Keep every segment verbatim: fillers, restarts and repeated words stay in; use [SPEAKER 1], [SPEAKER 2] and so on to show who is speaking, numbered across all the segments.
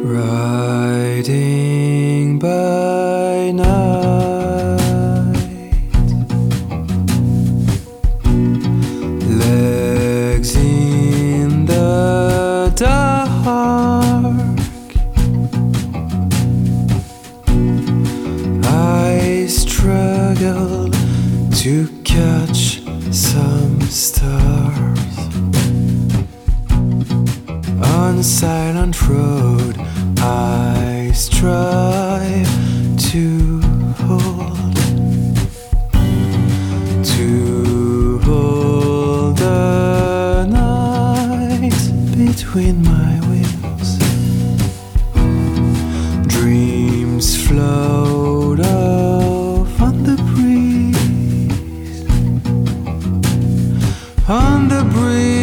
[SPEAKER 1] Riding by night, legs in the dark, I struggle to catch some stars. On a silent road, I strive to hold, to hold the night between my wings. Dreams float off on the breeze, on the breeze.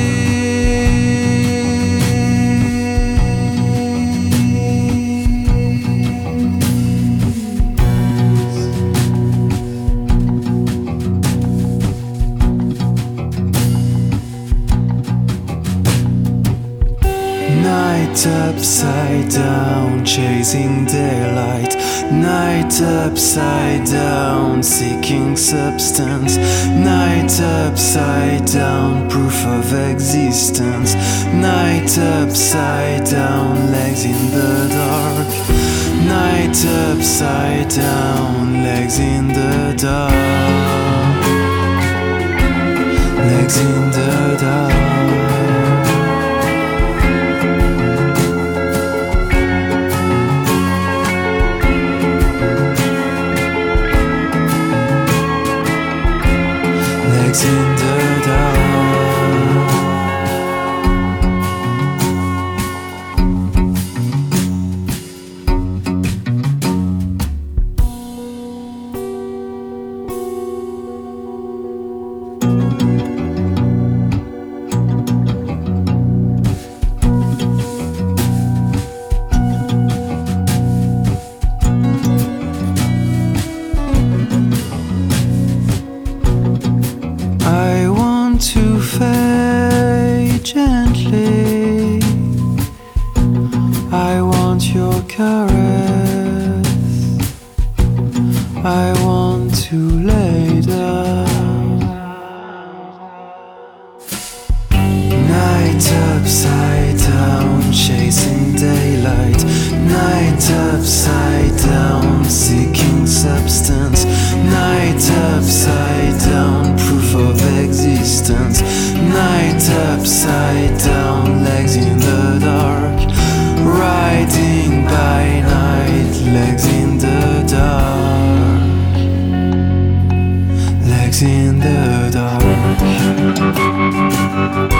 [SPEAKER 1] Night upside down, chasing daylight. Night upside down, seeking substance. Night upside down, proof of existence. Night upside down, legs in the dark. Night upside down, legs in the dark. Legs in the dark. Legs in the dark. I want to fade gently. I want your caress. I want to lay down. Night upside down, chasing daylight. Night upside down, seeking substance. Night upside down, proof of existence. Night upside down, legs in the dark. Riding by night, legs in the dark. Legs in the dark.